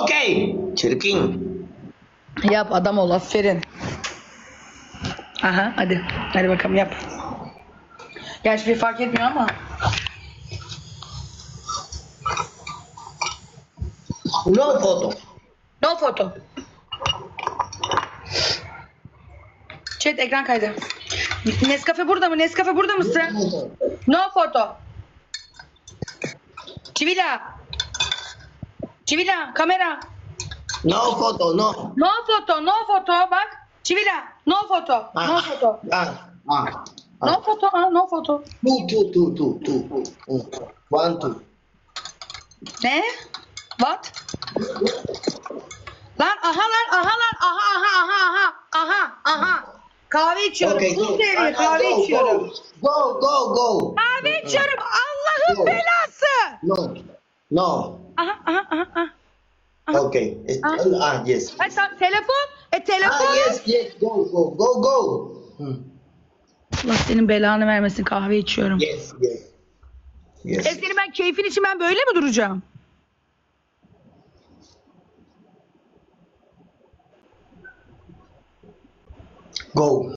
Okay. Çirkin. Yap adam ol, aferin. Aha hadi. Hadi bakalım yap. Gerçi bir fark etmiyor ama. No photo. No foto. Chat ekran kaydı. Nescafe burada mı? Nescafe burada mısın? No foto. Çivila. Çivila kamera. No photo, no. No foto, no foto bak. Çivila, no foto. No foto. No foto, no foto. Two. 1, 2. Ne? What? Lan aha. Kahve içiyorum. Okay, go. Sus devri, kahve içiyorum. Go. Kahve içiyorum. Allah'ın Go. belası. No. Aha. Okay. Yes. Ay, telefon. Telefon. Yes. Go. Allah senin belanı vermesin, kahve içiyorum. Yes. Senin ben keyfin için ben böyle mi duracağım? Go.